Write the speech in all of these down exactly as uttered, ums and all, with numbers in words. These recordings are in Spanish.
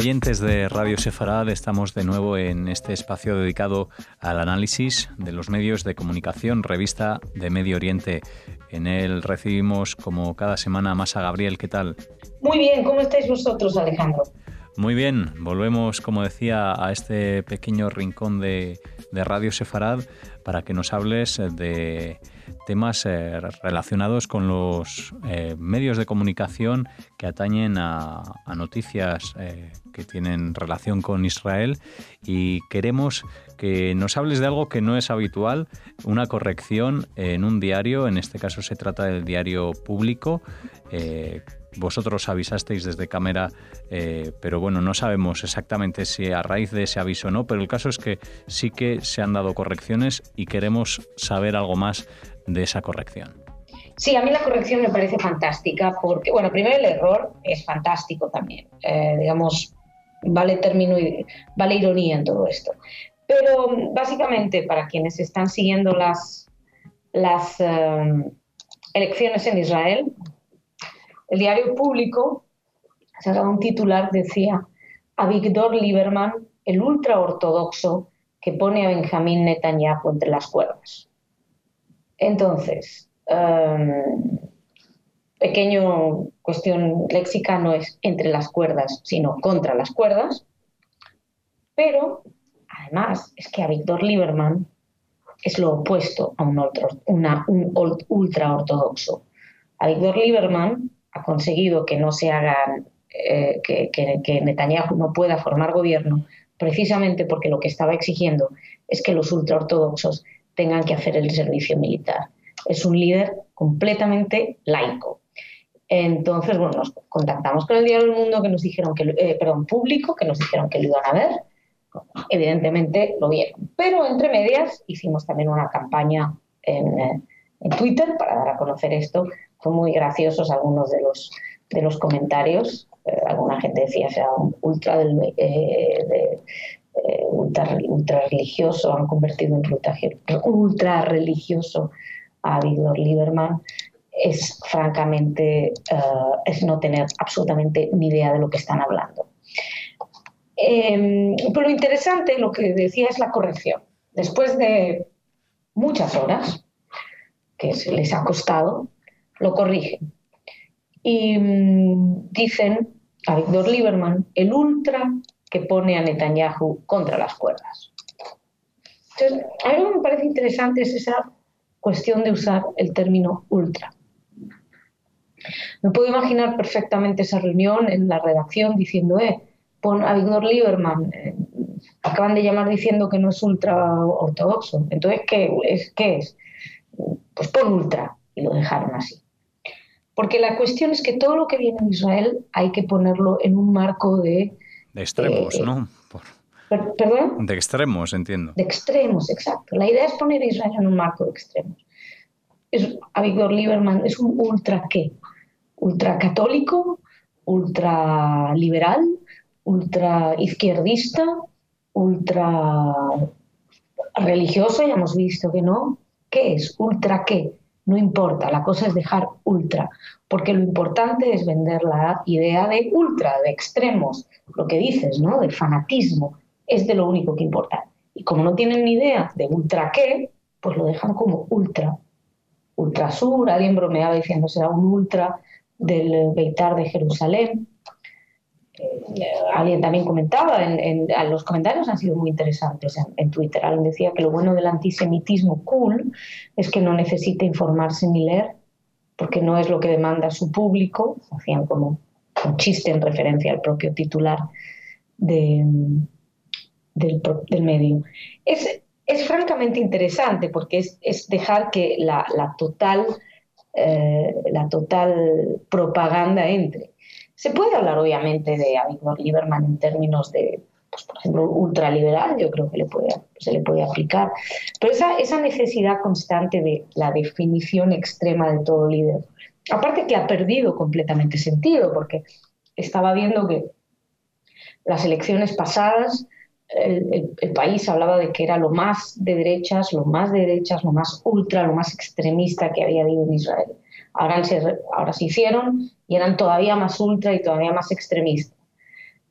Oyentes de Radio Sefarad, estamos de nuevo en este espacio dedicado al análisis de los medios de comunicación, revista de Medio Oriente. En él recibimos, como cada semana, a Masa Gabriel. ¿Qué tal? Muy bien, ¿cómo estáis vosotros, Alejandro? Muy bien, volvemos, como decía, a este pequeño rincón de, de Radio Sefarad para que nos hables de temas eh, relacionados con los eh, medios de comunicación que atañen a, a noticias eh, que tienen relación con Israel, y queremos que nos hables de algo que no es habitual, una corrección en un diario. En este caso se trata del diario Público. Eh, Vosotros avisasteis desde cámara, eh, pero bueno, no sabemos exactamente si a raíz de ese aviso o no, pero el caso es que sí que se han dado correcciones y queremos saber algo más de esa corrección. Sí, a mí la corrección me parece fantástica porque, bueno, primero el error es fantástico también, eh, digamos, vale término y vale ironía en todo esto. Pero básicamente, para quienes están siguiendo las, las um, elecciones en Israel, el diario Público sacaba un titular, decía: Avigdor Lieberman, el ultraortodoxo que pone a Benjamín Netanyahu entre las cuerdas. Entonces, um, pequeño cuestión léxica, no es entre las cuerdas, sino contra las cuerdas. Pero, además, es que Avigdor Lieberman es lo opuesto a un, ultra, una, un ultraortodoxo. Avigdor Lieberman ha conseguido que no se hagan, eh, que, que, que Netanyahu no pueda formar gobierno, precisamente porque lo que estaba exigiendo es que los ultraortodoxos tengan que hacer el servicio militar. Es un líder completamente laico. Entonces, bueno, nos contactamos con el diario El Mundo, que nos dijeron que, eh, perdón, Público, que nos dijeron que lo iban a ver. Evidentemente lo vieron. Pero entre medias hicimos también una campaña en, eh, en Twitter para dar a conocer esto. Fue muy graciosos algunos de los, de los comentarios. Eh, alguna gente decía, será un ultra, del, eh, de, eh, ultra, ultra religioso, han convertido en ultra, ultra religioso a Avigdor Lieberman. Es francamente, uh, es no tener absolutamente ni idea de lo que están hablando. Eh, pero lo interesante, lo que decía, es la corrección. Después de muchas horas, que se les ha costado, lo corrigen. Y mmm, dicen, Avigdor Lieberman, el ultra que pone a Netanyahu contra las cuerdas. Entonces, a mí lo que me parece interesante es esa cuestión de usar el término ultra. Me puedo imaginar perfectamente esa reunión en la redacción diciendo, eh, pon Avigdor Lieberman, eh, acaban de llamar diciendo que no es ultra ortodoxo. Entonces, ¿qué es? ¿Qué es? Pues pon ultra, y lo dejaron así. Porque la cuestión es que todo lo que viene en Israel hay que ponerlo en un marco de... De extremos, eh, ¿no? Por... Per, ¿Perdón? De extremos, entiendo. De extremos, exacto. La idea es poner a Israel en un marco de extremos. Es, Avigdor Lieberman es un ultra ¿qué? Ultra católico, ultra liberal, ultra izquierdista, ultra religioso, ya hemos visto que no. ¿Qué es? ¿Ultra qué? No importa, la cosa es dejar ultra, porque lo importante es vender la idea de ultra, de extremos, lo que dices, ¿no? Del fanatismo, es de lo único que importa. Y como no tienen ni idea de ultra qué, pues lo dejan como ultra. Ultra sur, alguien bromeaba diciendo será un ultra del Beitar de Jerusalén. Eh, alguien también comentaba, en, en, los comentarios han sido muy interesantes en, en Twitter. Alguien decía que lo bueno del antisemitismo cool es que no necesita informarse ni leer, porque no es lo que demanda su público. Hacían como un chiste en referencia al propio titular de, del, del medio. Es, es francamente interesante porque es, es dejar que la, la, total, eh, la total propaganda entre. Se puede hablar obviamente de Avigdor Lieberman en términos de, pues, por ejemplo, ultraliberal, yo creo que le puede, se le puede aplicar, pero esa, esa necesidad constante de la definición extrema de todo líder, aparte que ha perdido completamente sentido, porque estaba viendo que las elecciones pasadas el, el, el país hablaba de que era lo más de derechas, lo más de derechas, lo más ultra, lo más extremista que había habido en Israel. Ahora se, ahora se hicieron y eran todavía más ultra y todavía más extremistas.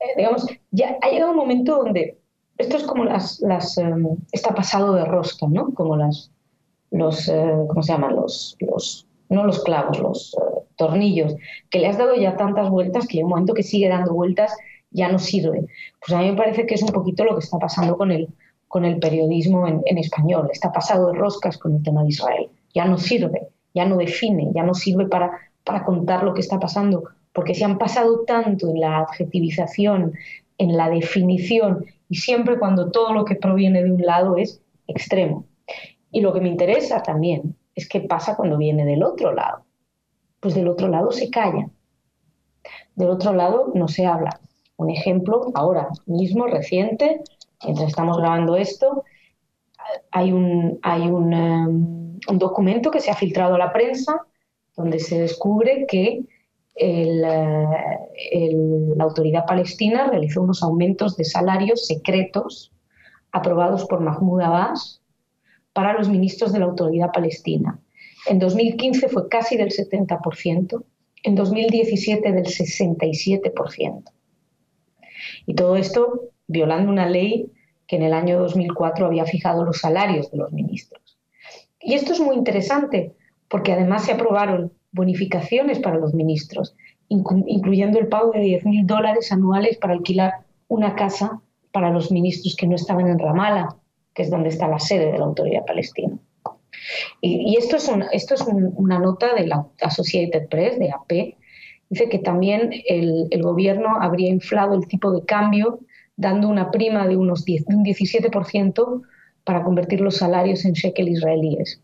eh, digamos, ya ha llegado un momento donde esto es como las, las um, está pasado de rosca, ¿no? Como las, los, uh, ¿cómo se llaman? Los, los, no los clavos, los uh, tornillos, que le has dado ya tantas vueltas que hay un momento que sigue dando vueltas, ya no sirve. Pues a mí me parece que es un poquito lo que está pasando con el, con el periodismo en, en español. Está pasado de roscas con el tema de Israel. Ya no sirve, ya no define, ya no sirve para, para contar lo que está pasando, porque se han pasado tanto en la adjetivización, en la definición, y siempre cuando todo lo que proviene de un lado es extremo. Y lo que me interesa también es qué pasa cuando viene del otro lado. Pues del otro lado se calla. Del otro lado no se habla. Un ejemplo, ahora mismo, reciente, mientras estamos grabando esto, hay un, hay un, um, un documento que se ha filtrado a la prensa donde se descubre que el, el, la autoridad palestina realizó unos aumentos de salarios secretos aprobados por Mahmoud Abbas para los ministros de la autoridad palestina. En dos mil quince fue casi del setenta por ciento, en dos mil diecisiete del sesenta y siete por ciento. Y todo esto violando una ley que en el año dos mil cuatro había fijado los salarios de los ministros. Y esto es muy interesante porque además se aprobaron bonificaciones para los ministros, incluyendo el pago de diez mil dólares anuales para alquilar una casa para los ministros que no estaban en Ramallah, que es donde está la sede de la autoridad palestina. Y, y esto es, un, esto es un, una nota de la Associated Press, de A P. Dice que también el, el gobierno habría inflado el tipo de cambio dando una prima de, unos diez, de un diecisiete por ciento para convertir los salarios en shekel israelíes.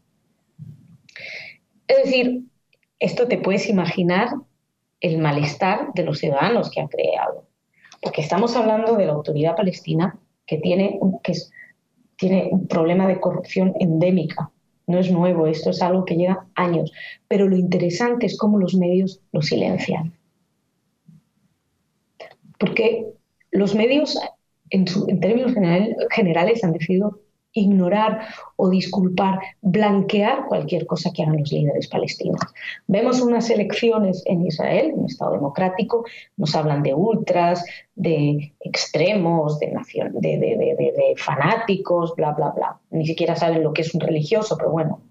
Es decir, esto te puedes imaginar el malestar de los ciudadanos que ha creado. Porque estamos hablando de la autoridad palestina que tiene, que es, tiene un problema de corrupción endémica. No es nuevo, esto es algo que lleva años. Pero lo interesante es cómo los medios lo silencian. Porque los medios, en, su, en términos general, generales, han decidido ignorar o disculpar, blanquear cualquier cosa que hagan los líderes palestinos. Vemos unas elecciones en Israel, en un Estado democrático, nos hablan de ultras, de extremos, de, nacion, de, de, de, de, de fanáticos, bla, bla, bla. Ni siquiera saben lo que es un religioso, pero bueno.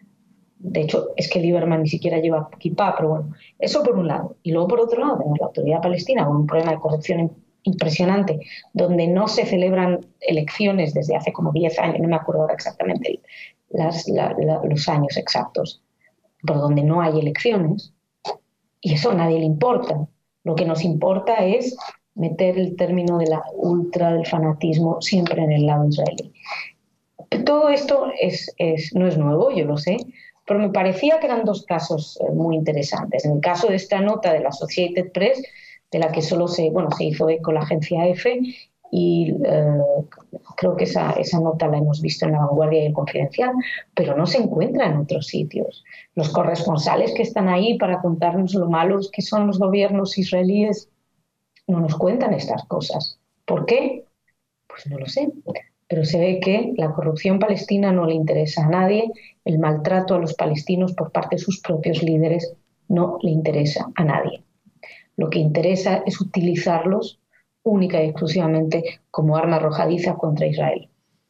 De hecho, es que Lieberman ni siquiera lleva kipá, pero bueno. Eso por un lado. Y luego por otro lado tenemos la autoridad palestina con un problema de corrupción impresionante, donde no se celebran elecciones desde hace como diez años, no me acuerdo ahora exactamente las, la, la, los años exactos, pero donde no hay elecciones, y eso a nadie le importa. Lo que nos importa es meter el término de la ultra, del fanatismo, siempre en el lado israelí. Todo esto es, es, no es nuevo, yo lo sé, pero me parecía que eran dos casos muy interesantes. En el caso de esta nota de la Associated Press, de la que solo se, bueno, se hizo eco la agencia EFE, y eh, creo que esa, esa nota la hemos visto en La Vanguardia y El Confidencial, pero no se encuentra en otros sitios. Los corresponsales que están ahí para contarnos lo malos que son los gobiernos israelíes no nos cuentan estas cosas. ¿Por qué? Pues no lo sé. Pero se ve que la corrupción palestina no le interesa a nadie, el maltrato a los palestinos por parte de sus propios líderes no le interesa a nadie. Lo que interesa es utilizarlos única y exclusivamente como arma arrojadiza contra Israel.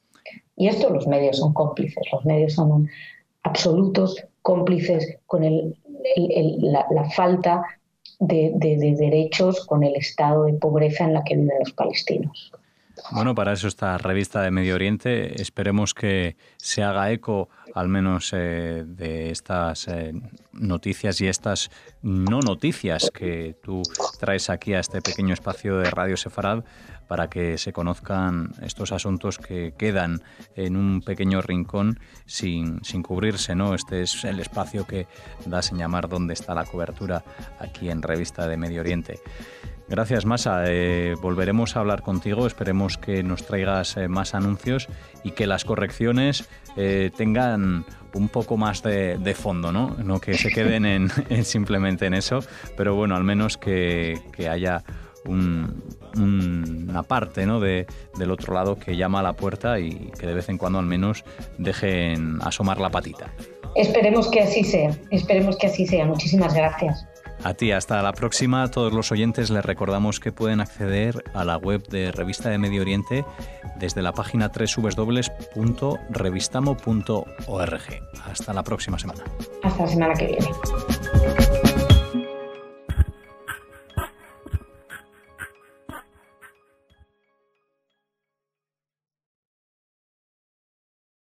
Y esto los medios son cómplices, los medios son absolutos cómplices con el, el, el, la, la falta de, de, de derechos, con el estado de pobreza en la que viven los palestinos. Bueno, para eso esta revista de Medio Oriente. Esperemos que se haga eco al menos eh, de estas eh, noticias y estas no noticias que tú traes aquí a este pequeño espacio de Radio Sefarad, para que se conozcan estos asuntos que quedan en un pequeño rincón sin, sin cubrirse, ¿no? Este es el espacio que das en llamar Dónde está la cobertura aquí en Revista de Medio Oriente. Gracias, Masa. Eh, volveremos a hablar contigo. Esperemos que nos traigas eh, más anuncios y que las correcciones eh, tengan un poco más de, de fondo, ¿no? No que se queden en, en simplemente en eso, pero bueno, al menos que, que haya un, un, una parte, ¿no? de, del otro lado que llama a la puerta y que de vez en cuando al menos dejen asomar la patita. Esperemos que así sea. Esperemos que así sea. Muchísimas gracias. A ti, hasta la próxima. A todos los oyentes les recordamos que pueden acceder a la web de Revista de Medio Oriente desde la página doble u doble u doble u punto revistamo punto org. Hasta la próxima semana. Hasta la semana que viene.